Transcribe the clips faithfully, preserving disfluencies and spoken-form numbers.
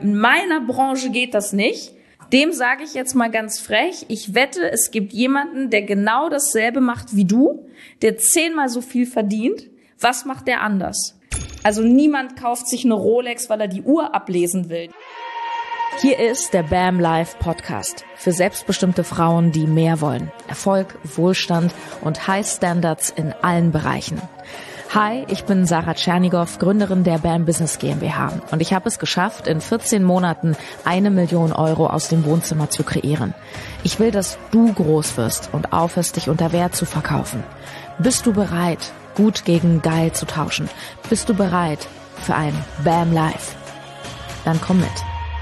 in meiner Branche geht das nicht. Dem sage ich jetzt mal ganz frech, ich wette, es gibt jemanden, der genau dasselbe macht wie du, der zehnmal so viel verdient. Was macht der anders? Also niemand kauft sich eine Rolex, weil er die Uhr ablesen will. Hier ist der BAM Live Podcast für selbstbestimmte Frauen, die mehr wollen. Erfolg, Wohlstand und High Standards in allen Bereichen. Hi, ich bin Sarah Tschernigow, Gründerin der BAM Business GmbH und ich habe es geschafft, in vierzehn Monaten eine Million Euro aus dem Wohnzimmer zu kreieren. Ich will, dass du groß wirst und aufhörst, dich unter Wert zu verkaufen. Bist du bereit, gut gegen geil zu tauschen? Bist du bereit für ein BAM Live? Dann komm mit.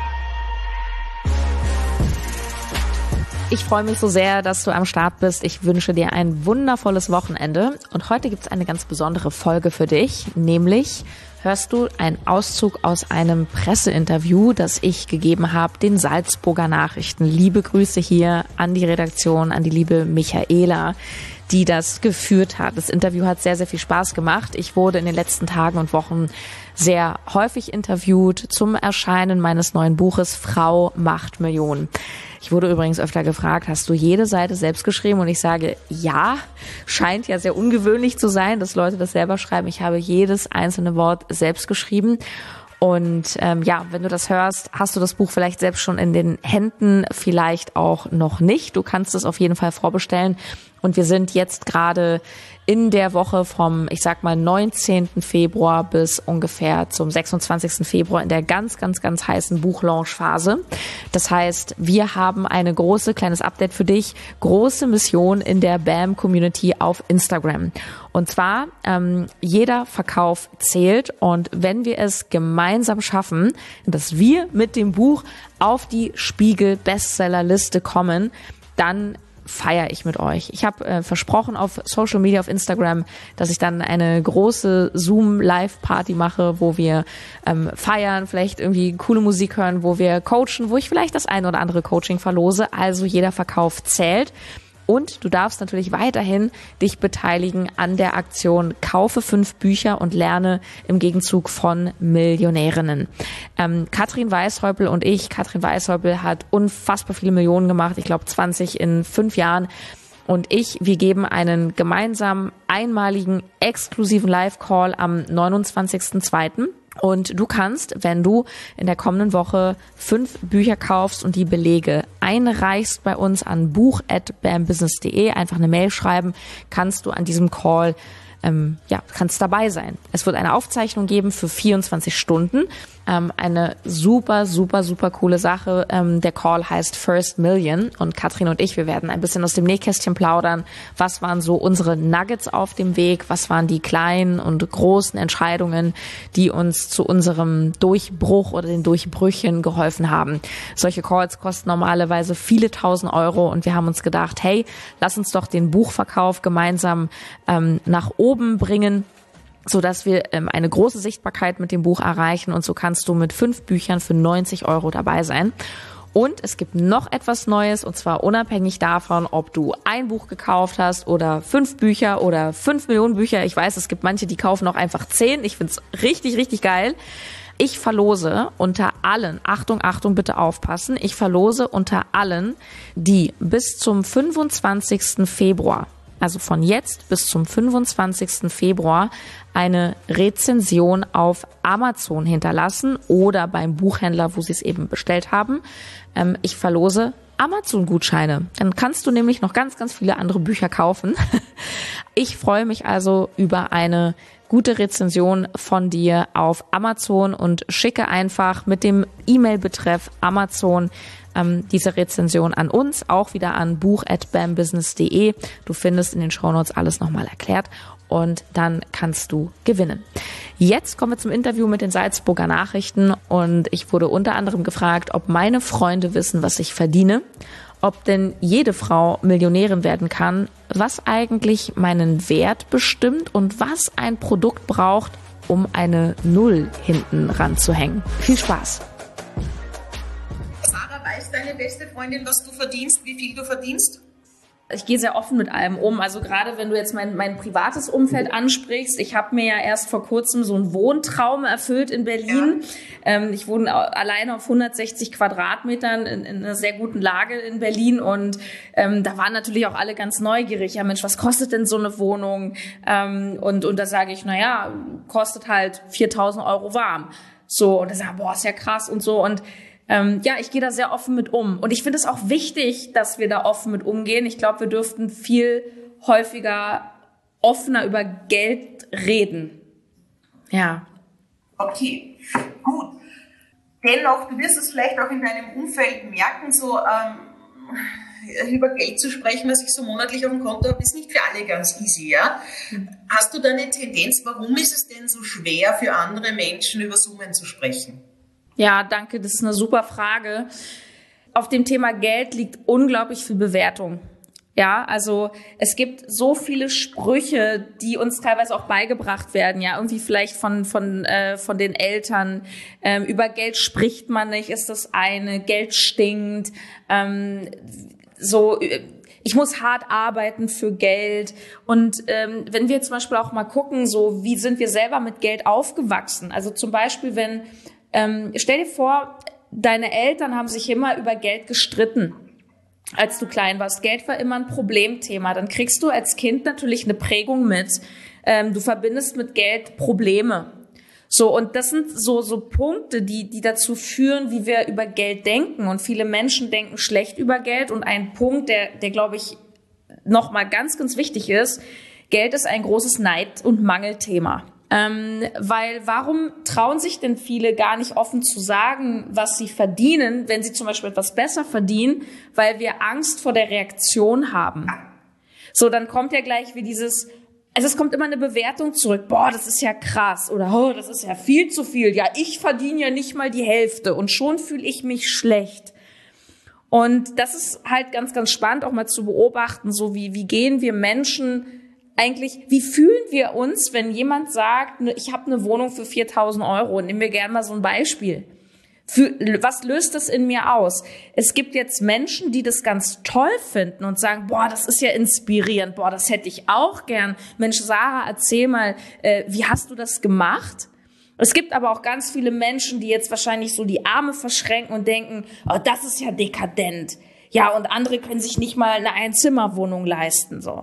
Ich freue mich so sehr, dass du am Start bist. Ich wünsche dir ein wundervolles Wochenende. Und heute gibt es eine ganz besondere Folge für dich, nämlich hörst du einen Auszug aus einem Presseinterview, das ich gegeben habe, den Salzburger Nachrichten. Liebe Grüße hier an die Redaktion, an die liebe Michaela, die das geführt hat. Das Interview hat sehr, sehr viel Spaß gemacht. Ich wurde in den letzten Tagen und Wochen sehr häufig interviewt zum Erscheinen meines neuen Buches Frau macht Millionen. Ich wurde übrigens öfter gefragt, hast du jede Seite selbst geschrieben? Und ich sage, ja, scheint ja sehr ungewöhnlich zu sein, dass Leute das selber schreiben. Ich habe jedes einzelne Wort selbst geschrieben. Und ähm, ja, wenn du das hörst, hast du das Buch vielleicht selbst schon in den Händen, vielleicht auch noch nicht. Du kannst es auf jeden Fall vorbestellen. Und wir sind jetzt gerade in der Woche vom, ich sag mal, neunzehnten Februar bis ungefähr zum sechsundzwanzigsten Februar in der ganz, ganz, ganz heißen Buchlaunch-Phase. Das heißt, wir haben eine große, kleines Update für dich, große Mission in der BAM-Community auf Instagram. Und zwar, ähm, jeder Verkauf zählt. Und wenn wir es gemeinsam schaffen, dass wir mit dem Buch auf die Spiegel-Bestsellerliste kommen, dann feiere ich mit euch. Ich habe äh, versprochen auf Social Media, auf Instagram, dass ich dann eine große Zoom-Live-Party mache, wo wir ähm, feiern, vielleicht irgendwie coole Musik hören, wo wir coachen, wo ich vielleicht das ein oder andere Coaching verlose. Also jeder Verkauf zählt. Und du darfst natürlich weiterhin dich beteiligen an der Aktion Kaufe fünf Bücher und lerne im Gegenzug von Millionärinnen. Ähm, Katrin Weishäupl und ich, Katrin Weishäupl hat unfassbar viele Millionen gemacht, ich glaube zwanzig in fünf Jahren. Und ich, wir geben einen gemeinsamen, einmaligen, exklusiven Live-Call am neunundzwanzigsten zweiten Und du kannst, wenn du in der kommenden Woche fünf Bücher kaufst und die Belege einreichst bei uns an buch at bambusiness punkt de, einfach eine Mail schreiben, kannst du an diesem Call ähm, ja, kannst dabei sein. Es wird eine Aufzeichnung geben für vierundzwanzig Stunden. Ähm, eine super, super, super coole Sache. Ähm, der Call heißt First Million und Katrin und ich, wir werden ein bisschen aus dem Nähkästchen plaudern. Was waren so unsere Nuggets auf dem Weg? Was waren die kleinen und großen Entscheidungen, die uns zu unserem Durchbruch oder den Durchbrüchen geholfen haben? Solche Calls kosten normalerweise viele tausend Euro und wir haben uns gedacht, hey, lass uns doch den Buchverkauf gemeinsam ähm, nach oben bringen, so dass wir ähm, eine große Sichtbarkeit mit dem Buch erreichen und so kannst du mit fünf Büchern für neunzig Euro dabei sein. Und es gibt noch etwas Neues und zwar unabhängig davon, ob du ein Buch gekauft hast oder fünf Bücher oder fünf Millionen Bücher. Ich weiß, es gibt manche, die kaufen auch einfach zehn. Ich find's richtig, richtig geil. Ich verlose unter allen, Achtung, Achtung, bitte aufpassen, ich verlose unter allen, die bis zum fünfundzwanzigsten Februar, also von jetzt bis zum fünfundzwanzigsten Februar, eine Rezension auf Amazon hinterlassen oder beim Buchhändler, wo sie es eben bestellt haben. Ähm, ich verlose Amazon-Gutscheine. Dann kannst du nämlich noch ganz, ganz viele andere Bücher kaufen. Ich freue mich also über eine gute Rezension von dir auf Amazon und schicke einfach mit dem E-Mail-Betreff Amazon ähm, diese Rezension an uns, auch wieder an buch at bambusiness punkt de. Du findest in den Shownotes alles nochmal erklärt und dann kannst du gewinnen. Jetzt kommen wir zum Interview mit den Salzburger Nachrichten und ich wurde unter anderem gefragt, ob meine Freunde wissen, was ich verdiene, ob denn jede Frau Millionärin werden kann, was eigentlich meinen Wert bestimmt und was ein Produkt braucht, um eine Null hinten ranzuhängen. Viel Spaß! Sarah, weiß deine beste Freundin, was du verdienst, wie viel du verdienst? Ich gehe sehr offen mit allem um. Also gerade wenn du jetzt mein, mein privates Umfeld ansprichst, ich habe mir ja erst vor kurzem so einen Wohntraum erfüllt in Berlin. Ja. Ähm, ich wohne alleine auf hundertsechzig Quadratmetern in, in einer sehr guten Lage in Berlin und ähm, da waren natürlich auch alle ganz neugierig. Ja Mensch, was kostet denn so eine Wohnung? Ähm, und, und da sage ich, na ja, kostet halt viertausend Euro warm. So, und da sage ich, boah, ist ja krass und so und Ähm, ja, ich gehe da sehr offen mit um. Und ich finde es auch wichtig, dass wir da offen mit umgehen. Ich glaube, wir dürften viel häufiger offener über Geld reden. Ja. Okay, gut. Dennoch, du wirst es vielleicht auch in deinem Umfeld merken, so ähm, über Geld zu sprechen, was ich so monatlich auf dem Konto habe, ist nicht für alle ganz easy, ja? Mhm. Hast du da eine Tendenz, warum ist es denn so schwer für andere Menschen über Summen zu sprechen? Ja, danke, das ist eine super Frage. Auf dem Thema Geld liegt unglaublich viel Bewertung. Ja, also es gibt so viele Sprüche, die uns teilweise auch beigebracht werden, ja, irgendwie vielleicht von von äh, von den Eltern. Ähm, über Geld spricht man nicht, ist das eine. Geld stinkt. Ähm, so, ich muss hart arbeiten für Geld. Und ähm, wenn wir zum Beispiel auch mal gucken, so wie sind wir selber mit Geld aufgewachsen? Also zum Beispiel, wenn Ähm, stell dir vor, deine Eltern haben sich immer über Geld gestritten, als du klein warst. Geld war immer ein Problemthema. Dann kriegst du als Kind natürlich eine Prägung mit. Ähm, du verbindest mit Geld Probleme. So, und das sind so, so Punkte, die, die dazu führen, wie wir über Geld denken. Und viele Menschen denken schlecht über Geld. Und ein Punkt, der, der glaube ich, nochmal ganz, ganz wichtig ist, Geld ist ein großes Neid- und Mangelthema. Ähm, weil warum trauen sich denn viele gar nicht offen zu sagen, was sie verdienen, wenn sie zum Beispiel etwas besser verdienen, weil wir Angst vor der Reaktion haben. So, dann kommt ja gleich wie dieses, also es kommt immer eine Bewertung zurück, boah, das ist ja krass oder oh, das ist ja viel zu viel, ja, ich verdiene ja nicht mal die Hälfte und schon fühle ich mich schlecht. Und das ist halt ganz, ganz spannend auch mal zu beobachten, so wie, wie gehen wir Menschen eigentlich, wie fühlen wir uns, wenn jemand sagt, ich habe eine Wohnung für viertausend Euro? Nehmen wir gerne mal so ein Beispiel. Für, was löst das in mir aus? Es gibt jetzt Menschen, die das ganz toll finden und sagen, boah, das ist ja inspirierend, boah, das hätte ich auch gern. Mensch, Sarah, erzähl mal, äh, wie hast du das gemacht? Es gibt aber auch ganz viele Menschen, die jetzt wahrscheinlich so die Arme verschränken und denken, oh, das ist ja dekadent. Ja, und andere können sich nicht mal eine Einzimmerwohnung leisten, so.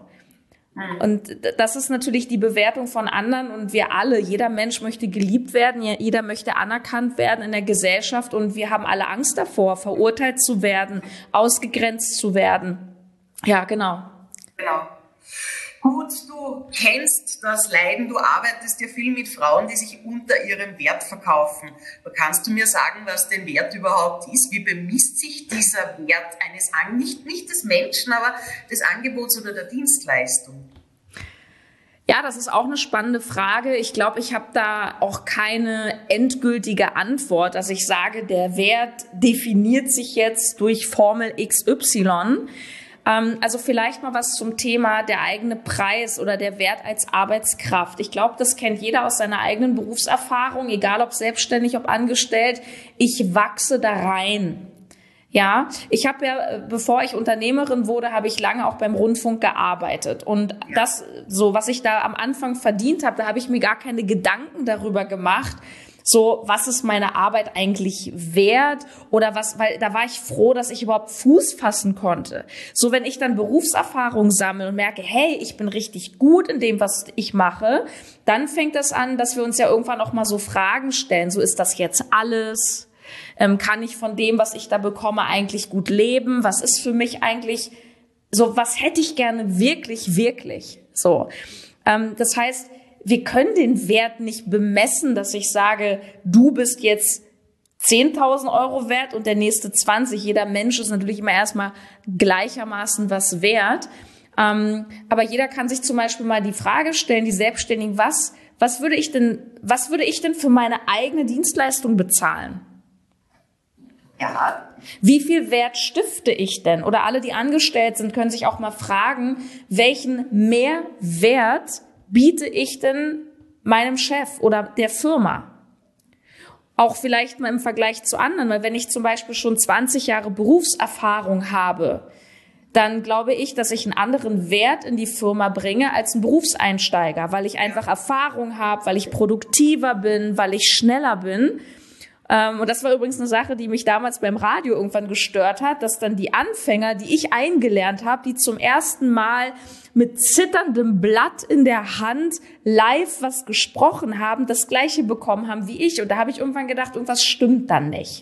Und das ist natürlich die Bewertung von anderen und wir alle, jeder Mensch möchte geliebt werden, jeder möchte anerkannt werden in der Gesellschaft und wir haben alle Angst davor, verurteilt zu werden, ausgegrenzt zu werden. Ja, genau. Genau. Gut, du kennst das Leiden, du arbeitest ja viel mit Frauen, die sich unter ihrem Wert verkaufen. Kannst du mir sagen, was denn Wert überhaupt ist? Wie bemisst sich dieser Wert eines, nicht, nicht des Menschen, aber des Angebots oder der Dienstleistung? Ja, das ist auch eine spannende Frage. Ich glaube, ich habe da auch keine endgültige Antwort, dass ich sage, der Wert definiert sich jetzt durch Formel X Y. Also vielleicht mal was zum Thema der eigene Preis oder der Wert als Arbeitskraft. Ich glaube, das kennt jeder aus seiner eigenen Berufserfahrung, egal ob selbstständig, ob angestellt. Ich wachse da rein. Ja, ich habe ja, bevor ich Unternehmerin wurde, habe ich lange auch beim Rundfunk gearbeitet. Und das, so was ich da am Anfang verdient habe, da habe ich mir gar keine Gedanken darüber gemacht, so, was ist meine Arbeit eigentlich wert oder was, weil da war ich froh, dass ich überhaupt Fuß fassen konnte. So, wenn ich dann Berufserfahrung sammle und merke, hey, ich bin richtig gut in dem, was ich mache, dann fängt das an, dass wir uns ja irgendwann auch mal so Fragen stellen. So, ist das jetzt alles? Ähm, kann ich von dem, was ich da bekomme, eigentlich gut leben? Was ist für mich eigentlich so, was hätte ich gerne wirklich, wirklich? So, ähm, das heißt, wir können den Wert nicht bemessen, dass ich sage, du bist jetzt zehntausend Euro wert und der nächste zwanzig. Jeder Mensch ist natürlich immer erstmal gleichermaßen was wert. Ähm, aber jeder kann sich zum Beispiel mal die Frage stellen, die Selbstständigen, was, was würde ich denn, was würde ich denn für meine eigene Dienstleistung bezahlen? Ja. Wie viel Wert stifte ich denn? Oder alle, die angestellt sind, können sich auch mal fragen, welchen Mehrwert biete ich denn meinem Chef oder der Firma? Auch vielleicht mal im Vergleich zu anderen, weil wenn ich zum Beispiel schon zwanzig Jahre Berufserfahrung habe, dann glaube ich, dass ich einen anderen Wert in die Firma bringe als ein Berufseinsteiger, weil ich einfach Erfahrung habe, weil ich produktiver bin, weil ich schneller bin. Und das war übrigens eine Sache, die mich damals beim Radio irgendwann gestört hat, dass dann die Anfänger, die ich eingelernt habe, die zum ersten Mal mit zitterndem Blatt in der Hand live was gesprochen haben, das Gleiche bekommen haben wie ich. Und da habe ich irgendwann gedacht, irgendwas stimmt dann nicht.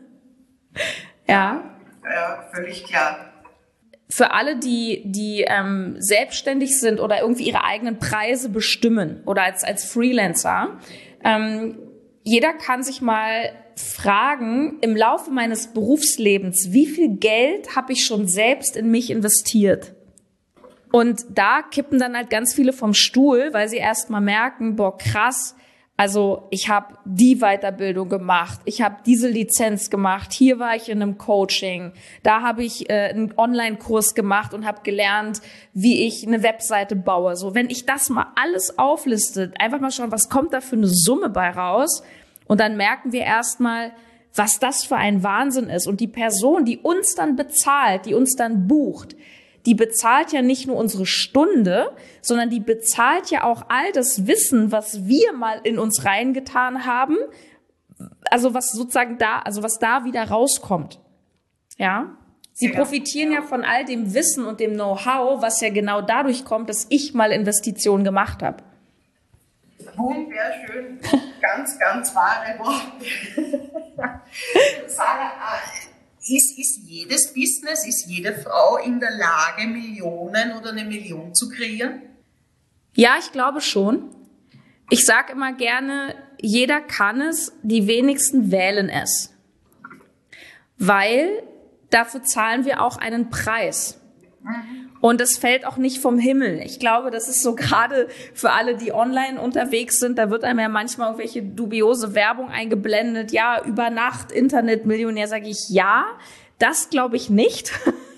Ja. Ja, völlig klar. Für alle, die, die ähm, selbstständig sind oder irgendwie ihre eigenen Preise bestimmen oder als, als Freelancer, ähm, jeder kann sich mal fragen, im Laufe meines Berufslebens, wie viel Geld habe ich schon selbst in mich investiert? Und da kippen dann halt ganz viele vom Stuhl, weil sie erst mal merken, boah, krass, also ich habe die Weiterbildung gemacht, ich habe diese Lizenz gemacht, hier war ich in einem Coaching, da habe ich äh, einen Online-Kurs gemacht und habe gelernt, wie ich eine Webseite baue. So, wenn ich das mal alles aufliste, einfach mal schauen, was kommt da für eine Summe bei raus, und dann merken wir erstmal, was das für ein Wahnsinn ist. Und die Person, die uns dann bezahlt, die uns dann bucht, die bezahlt ja nicht nur unsere Stunde, sondern die bezahlt ja auch all das Wissen, was wir mal in uns reingetan haben, also was sozusagen da, also was da wieder rauskommt. Ja? Sie Ja. profitieren ja von all dem Wissen und dem Know-how, was ja genau dadurch kommt, dass ich mal Investitionen gemacht habe. Wunderschön, ganz, ganz wahre Worte. Sarah, ist, ist jedes Business, ist jede Frau in der Lage, Millionen oder eine Million zu kreieren? Ja, ich glaube schon. Ich sage immer gerne, jeder kann es, die wenigsten wählen es. Weil dafür zahlen wir auch einen Preis. Und das fällt auch nicht vom Himmel. Ich glaube, das ist so gerade für alle, die online unterwegs sind, da wird einem ja manchmal irgendwelche dubiose Werbung eingeblendet. Ja, über Nacht Internetmillionär, sage ich ja. Das glaube ich nicht.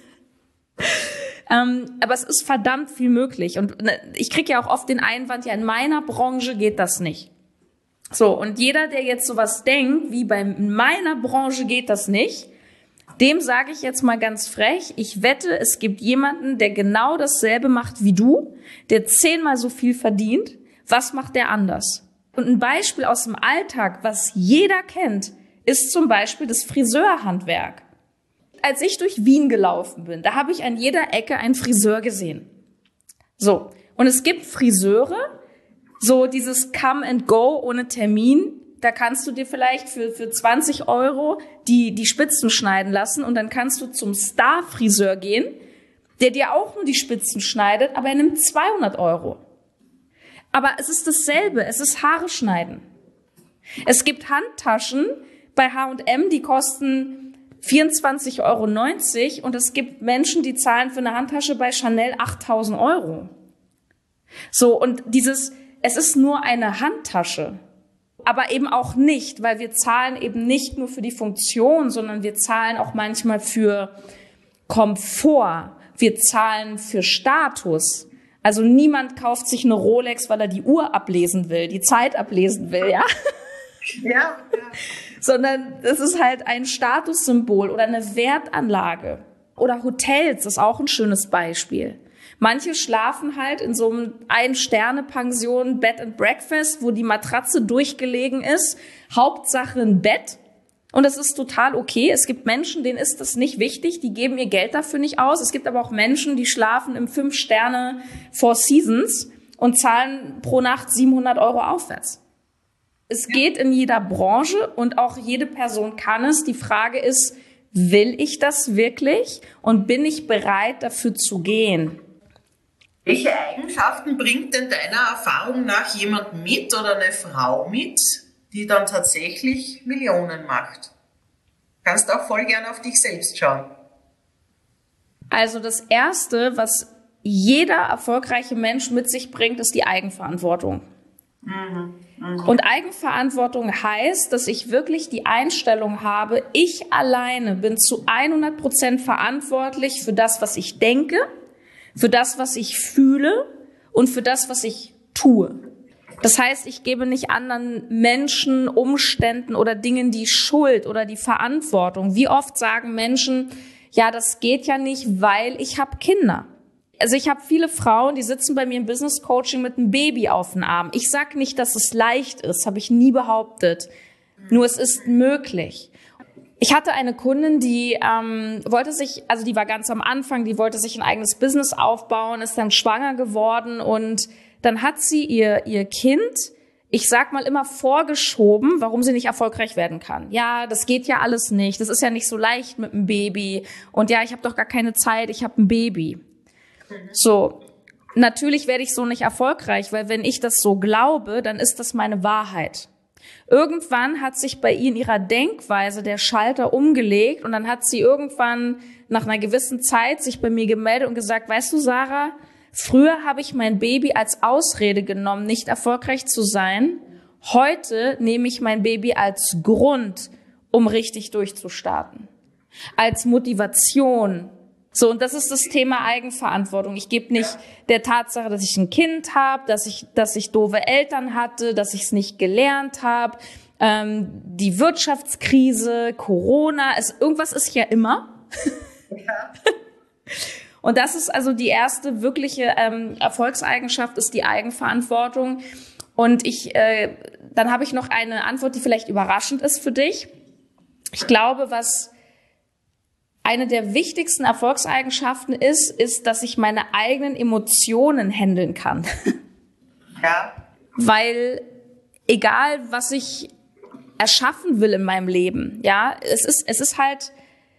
ähm, aber es ist verdammt viel möglich. Und ne, ich kriege ja auch oft den Einwand, ja, in meiner Branche geht das nicht. So, und jeder, der jetzt sowas denkt, wie bei meiner Branche geht das nicht, dem sage ich jetzt mal ganz frech, ich wette, es gibt jemanden, der genau dasselbe macht wie du, der zehnmal so viel verdient. Was macht der anders? Und ein Beispiel aus dem Alltag, was jeder kennt, ist zum Beispiel das Friseurhandwerk. Als ich durch Wien gelaufen bin, da habe ich an jeder Ecke einen Friseur gesehen. So, und es gibt Friseure, so dieses Come and Go ohne Termin. Da kannst du dir vielleicht für, für zwanzig Euro die, die Spitzen schneiden lassen und dann kannst du zum Star-Friseur gehen, der dir auch nur die Spitzen schneidet, aber er nimmt zweihundert Euro. Aber es ist dasselbe, es ist Haare schneiden. Es gibt Handtaschen bei H und M, die kosten vierundzwanzig Euro neunzig und es gibt Menschen, die zahlen für eine Handtasche bei Chanel achttausend Euro. So, und dieses, es ist nur eine Handtasche. Aber eben auch nicht, weil wir zahlen eben nicht nur für die Funktion, sondern wir zahlen auch manchmal für Komfort. Wir zahlen für Status. Also niemand kauft sich eine Rolex, weil er die Uhr ablesen will, die Zeit ablesen will, ja? Ja, ja. Sondern es ist halt ein Statussymbol oder eine Wertanlage. Oder Hotels ist auch ein schönes Beispiel. Manche schlafen halt in so einem Ein-Sterne-Pension, Bed and Breakfast, wo die Matratze durchgelegen ist. Hauptsache ein Bett. Und das ist total okay. Es gibt Menschen, denen ist das nicht wichtig. Die geben ihr Geld dafür nicht aus. Es gibt aber auch Menschen, die schlafen im Fünf-Sterne Four Seasons und zahlen pro Nacht siebenhundert Euro aufwärts. Es geht in jeder Branche und auch jede Person kann es. Die Frage ist, will ich das wirklich? Und bin ich bereit, dafür zu gehen? Welche Eigenschaften bringt denn deiner Erfahrung nach jemand mit oder eine Frau mit, die dann tatsächlich Millionen macht? Kannst auch voll gerne auf dich selbst schauen. Also das Erste, was jeder erfolgreiche Mensch mit sich bringt, ist die Eigenverantwortung. Mhm. Mhm. Und Eigenverantwortung heißt, dass ich wirklich die Einstellung habe, ich alleine bin zu hundert Prozent verantwortlich für das, was ich denke, für das, was ich fühle und für das, was ich tue. Das heißt, ich gebe nicht anderen Menschen, Umständen oder Dingen die Schuld oder die Verantwortung. Wie oft sagen Menschen, ja, das geht ja nicht, weil ich habe Kinder. Also ich habe viele Frauen, die sitzen bei mir im Business Coaching mit einem Baby auf dem Arm. Ich sag nicht, dass es leicht ist, habe ich nie behauptet. Nur es ist möglich. Ich hatte eine Kundin, die ähm, wollte sich, also die war ganz am Anfang, die wollte sich ein eigenes Business aufbauen, ist dann schwanger geworden und dann hat sie ihr ihr Kind, ich sag mal immer vorgeschoben, warum sie nicht erfolgreich werden kann. Ja, das geht ja alles nicht, das ist ja nicht so leicht mit einem Baby und ja, ich habe doch gar keine Zeit, ich habe ein Baby. So, natürlich werde ich so nicht erfolgreich, weil wenn ich das so glaube, dann ist das meine Wahrheit. Irgendwann hat sich bei ihr in ihrer Denkweise der Schalter umgelegt und dann hat sie irgendwann nach einer gewissen Zeit sich bei mir gemeldet und gesagt, weißt du, Sarah, früher habe ich mein Baby als Ausrede genommen, nicht erfolgreich zu sein. Heute nehme ich mein Baby als Grund, um richtig durchzustarten. Als Motivation. So, und das ist das Thema Eigenverantwortung. Ich gebe nicht der Tatsache, dass ich ein Kind habe, dass ich, dass ich doofe Eltern hatte, dass ich es nicht gelernt habe, ähm, die Wirtschaftskrise, Corona, es, irgendwas ist ja immer. Ja. Und das ist also die erste wirkliche ähm, Erfolgseigenschaft, ist die Eigenverantwortung. Und ich, äh, dann habe ich noch eine Antwort, die vielleicht überraschend ist für dich. Ich glaube, was eine der wichtigsten Erfolgseigenschaften ist, ist, dass ich meine eigenen Emotionen handeln kann. Ja. Weil egal, was ich erschaffen will in meinem Leben, ja, es ist, es ist halt,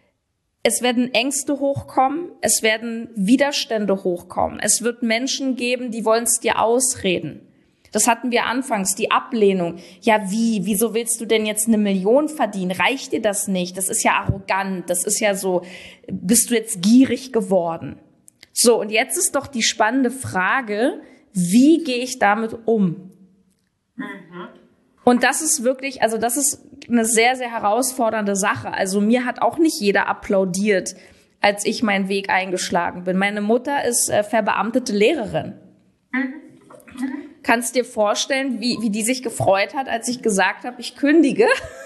es werden Ängste hochkommen, es werden Widerstände hochkommen, es wird Menschen geben, die wollen es dir ausreden. Das hatten wir anfangs, die Ablehnung. Ja, wie? Wieso willst du denn jetzt eine Million verdienen? Reicht dir das nicht? Das ist ja arrogant. Das ist ja so, bist du jetzt gierig geworden? So, und jetzt ist doch die spannende Frage, wie gehe ich damit um? Mhm. Und das ist wirklich, also das ist eine sehr, sehr herausfordernde Sache. Also mir hat auch nicht jeder applaudiert, als ich meinen Weg eingeschlagen bin. Meine Mutter ist äh, verbeamtete Lehrerin. Mhm. Mhm. Kannst dir vorstellen, wie, wie die sich gefreut hat, als ich gesagt habe, ich kündige?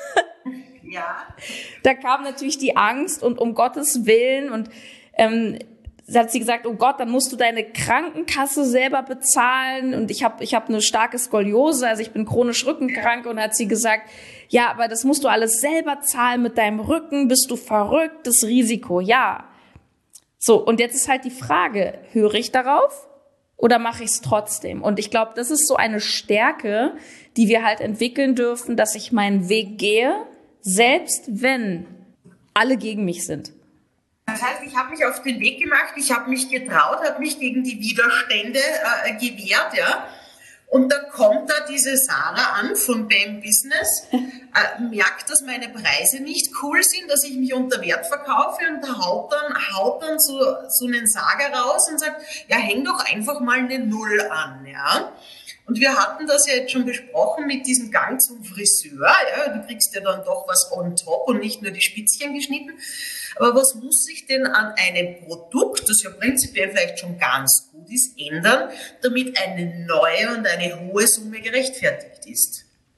Ja. Da kam natürlich die Angst und um Gottes Willen und ähm, hat sie gesagt, oh Gott, dann musst du deine Krankenkasse selber bezahlen und ich habe ich hab eine starke Skoliose, also ich bin chronisch rückenkrank und hat sie gesagt, ja, aber das musst du alles selber zahlen mit deinem Rücken, bist du verrückt, das Risiko, ja. So, und jetzt ist halt die Frage, höre ich darauf? Oder mache ich es trotzdem? Und ich glaube, das ist so eine Stärke, die wir halt entwickeln dürfen, dass ich meinen Weg gehe, selbst wenn alle gegen mich sind. Das heißt, ich habe mich auf den Weg gemacht, ich habe mich getraut, habe mich gegen die Widerstände äh, gewehrt, ja. Und dann kommt da diese Sarah an von B A M Business, äh, merkt, dass meine Preise nicht cool sind, dass ich mich unter Wert verkaufe und haut dann, haut dann so, so einen Sager raus und sagt, ja, häng doch einfach mal eine Null an, ja. Und wir hatten das ja jetzt schon besprochen mit diesem Gang zum Friseur, ja, du kriegst ja dann doch was on top und nicht nur die Spitzchen geschnitten. Aber was muss sich denn an einem Produkt, das ja prinzipiell vielleicht schon ganz gut ist, ändern, damit eine neue und eine hohe Summe gerechtfertigt ist?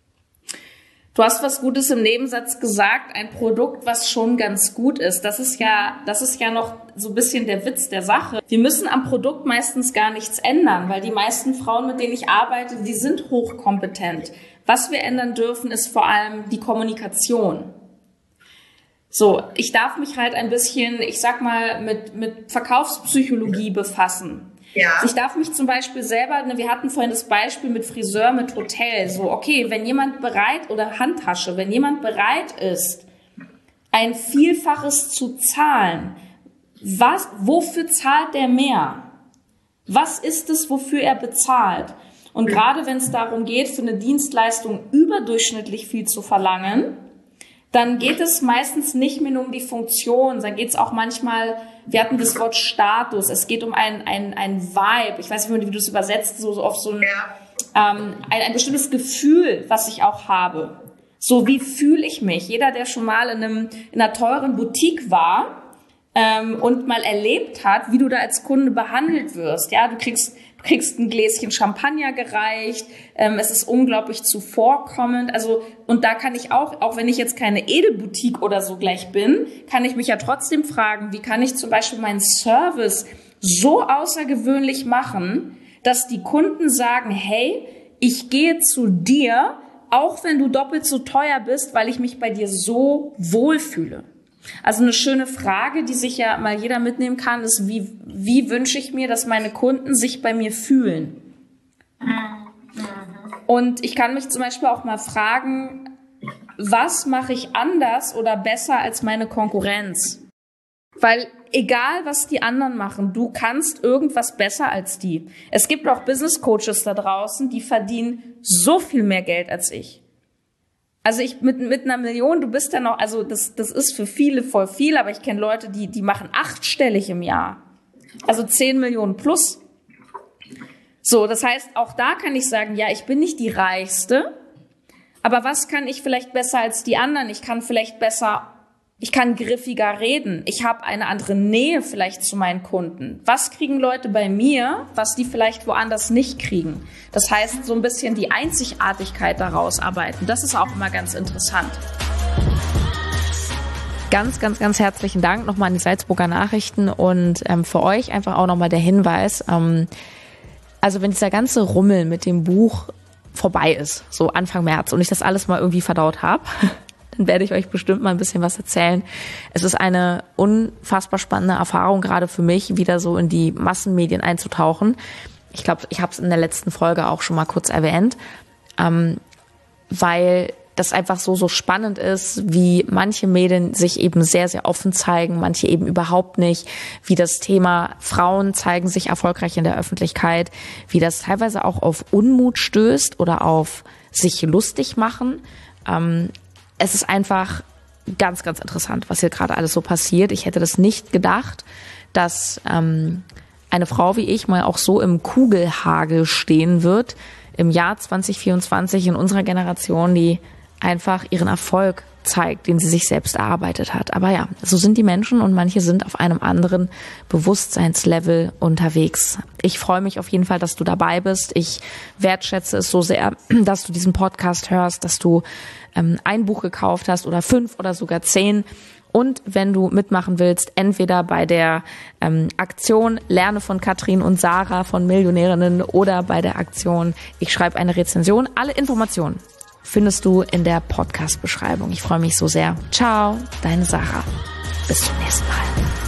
Du hast was Gutes im Nebensatz gesagt, ein Produkt, was schon ganz gut ist. Das ist ja, das ist ja noch so ein bisschen der Witz der Sache. Wir müssen am Produkt meistens gar nichts ändern, weil die meisten Frauen, mit denen ich arbeite, die sind hochkompetent. Was wir ändern dürfen, ist vor allem die Kommunikation. So, ich darf mich halt ein bisschen, ich sag mal, mit, mit Verkaufspsychologie befassen. Ja. Ich darf mich zum Beispiel selber, ne, wir hatten vorhin das Beispiel mit Friseur, mit Hotel, so, okay, wenn jemand bereit, oder Handtasche, wenn jemand bereit ist, ein Vielfaches zu zahlen, was, wofür zahlt der mehr? Was ist es, wofür er bezahlt? Und gerade wenn es darum geht, für eine Dienstleistung überdurchschnittlich viel zu verlangen, dann geht es meistens nicht mehr nur um die Funktion, dann geht es auch manchmal, wir hatten das Wort Status, es geht um ein, ein, ein Vibe, ich weiß nicht, wie du es übersetzt, so, so oft so ein, ähm, ein, ein bestimmtes Gefühl, was ich auch habe. So, wie fühle ich mich? Jeder, der schon mal in, einem, in einer teuren Boutique war ähm, und mal erlebt hat, wie du da als Kunde behandelt wirst, ja, du kriegst, du kriegst ein Gläschen Champagner gereicht, ähm, es ist unglaublich zuvorkommend, also und da kann ich auch, auch wenn ich jetzt keine Edelboutique oder so gleich bin, kann ich mich ja trotzdem fragen, wie kann ich zum Beispiel meinen Service so außergewöhnlich machen, dass die Kunden sagen, hey, ich gehe zu dir, auch wenn du doppelt so teuer bist, weil ich mich bei dir so wohlfühle. Also eine schöne Frage, die sich ja mal jeder mitnehmen kann, ist, wie, wie wünsche ich mir, dass meine Kunden sich bei mir fühlen? Und ich kann mich zum Beispiel auch mal fragen, was mache ich anders oder besser als meine Konkurrenz? Weil egal, was die anderen machen, du kannst irgendwas besser als die. Es gibt auch Business Coaches da draußen, die verdienen so viel mehr Geld als ich. Also ich mit mit einer Million, du bist ja noch, also das das ist für viele voll viel, aber ich kenne Leute, die die machen achtstellig im Jahr. Also zehn Millionen plus. So, das heißt, auch da kann ich sagen, ja, ich bin nicht die Reichste, aber was kann ich vielleicht besser als die anderen? Ich kann vielleicht besser Ich kann griffiger reden. Ich habe eine andere Nähe vielleicht zu meinen Kunden. Was kriegen Leute bei mir, was die vielleicht woanders nicht kriegen? Das heißt, so ein bisschen die Einzigartigkeit daraus arbeiten. Das ist auch immer ganz interessant. Ganz, ganz, ganz herzlichen Dank nochmal an die Salzburger Nachrichten und ähm, für euch einfach auch nochmal der Hinweis. Ähm, also wenn dieser ganze Rummel mit dem Buch vorbei ist, so Anfang März, und ich das alles mal irgendwie verdaut habe, dann werde ich euch bestimmt mal ein bisschen was erzählen. Es ist eine unfassbar spannende Erfahrung, gerade für mich, wieder so in die Massenmedien einzutauchen. Ich glaube, ich habe es in der letzten Folge auch schon mal kurz erwähnt, ähm, weil das einfach so, so spannend ist, wie manche Medien sich eben sehr, sehr offen zeigen, manche eben überhaupt nicht, wie das Thema Frauen zeigen sich erfolgreich in der Öffentlichkeit, wie das teilweise auch auf Unmut stößt oder auf sich lustig machen. Ähm, Es ist einfach ganz, ganz interessant, was hier gerade alles so passiert. Ich hätte das nicht gedacht, dass ähm, eine Frau wie ich mal auch so im Kugelhagel stehen wird im Jahr zwanzig vierundzwanzig in unserer Generation, die einfach ihren Erfolg zeigt, den sie sich selbst erarbeitet hat. Aber ja, so sind die Menschen und manche sind auf einem anderen Bewusstseinslevel unterwegs. Ich freue mich auf jeden Fall, dass du dabei bist. Ich wertschätze es so sehr, dass du diesen Podcast hörst, dass du ähm, ein Buch gekauft hast oder fünf oder sogar zehn. Und wenn du mitmachen willst, entweder bei der ähm, Aktion Lerne von Katrin und Sarah von Millionärinnen oder bei der Aktion Ich schreibe eine Rezension. Alle Informationen findest du in der Podcast-Beschreibung. Ich freue mich so sehr. Ciao, deine Sarah. Bis zum nächsten Mal.